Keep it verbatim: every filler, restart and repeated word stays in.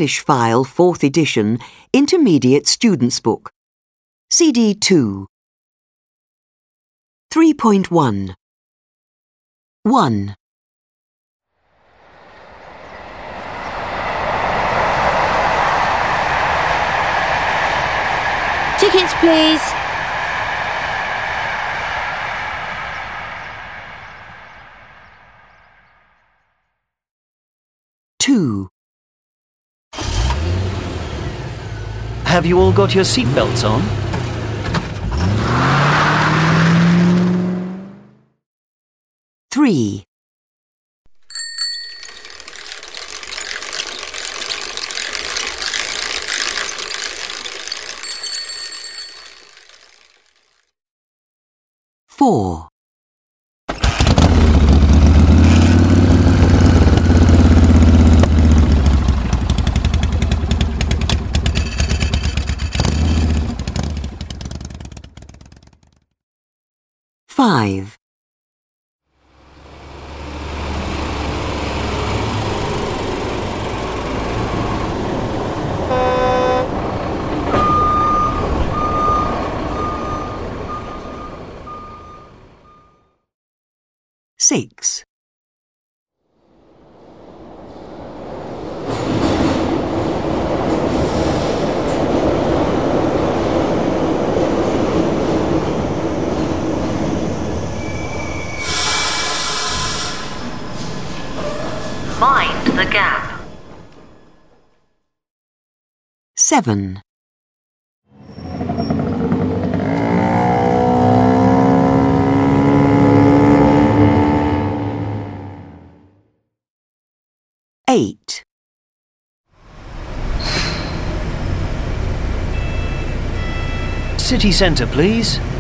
English File fourth edition, Intermediate Students' Book. C D two. three point one. one. Tickets, please. two. Have you all got your seatbelts on? three. four. five. six. Mind the gap. seven. eight. City centre, please.